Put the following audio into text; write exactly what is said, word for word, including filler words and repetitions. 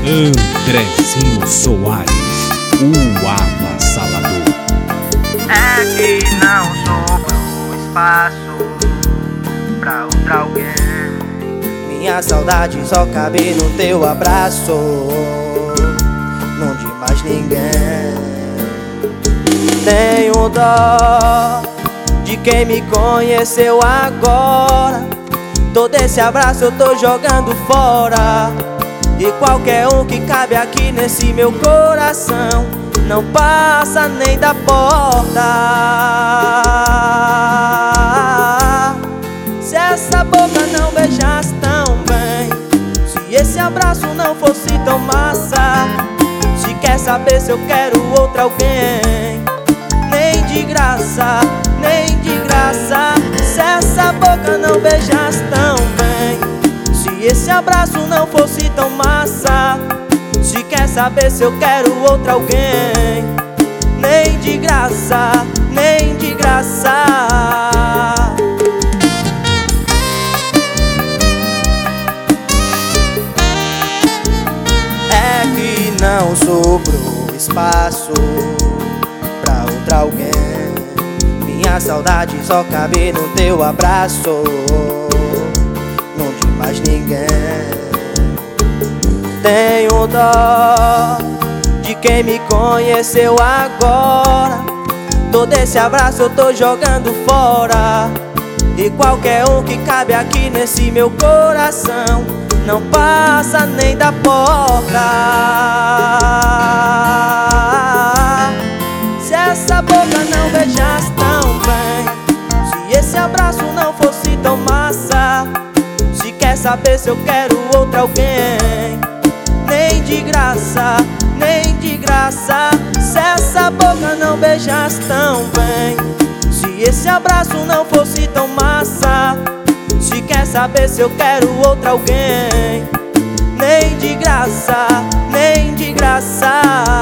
Andrezinho Soares, o avassalador. É que não sobrou espaço pra outra alguém. Minha saudade só cabe no teu abraço, não de mais ninguém. Tenho dó de quem me conheceu agora. Todo esse abraço eu tô jogando fora. E qualquer um que cabe aqui nesse meu coração não passa nem da porta. Se essa boca não beijasse tão bem, se esse abraço não fosse tão massa, se quer saber se eu quero outra alguém, nem de graça, nem de graça. Se essa boca não beijasse tão bem, se esse abraço não fosse tão massa, se quer saber se eu quero outra alguém, nem de graça, nem de graça. É que não sobrou espaço pra outra alguém. Minha saudade só cabe no teu abraço, não de mais ninguém. Tenho dó de quem me conheceu agora. Todo esse abraço eu tô jogando fora. E qualquer um que cabe aqui nesse meu coração não passa nem da porta. Se essa boca não beijasse tão bem, se esse abraço não fosse tão massa, se quer saber se eu quero outra alguém, nem de graça, nem de graça. Se essa boca não beijasse tão bem, se esse abraço não fosse tão massa, se quer saber se eu quero outra alguém, nem de graça, nem de graça.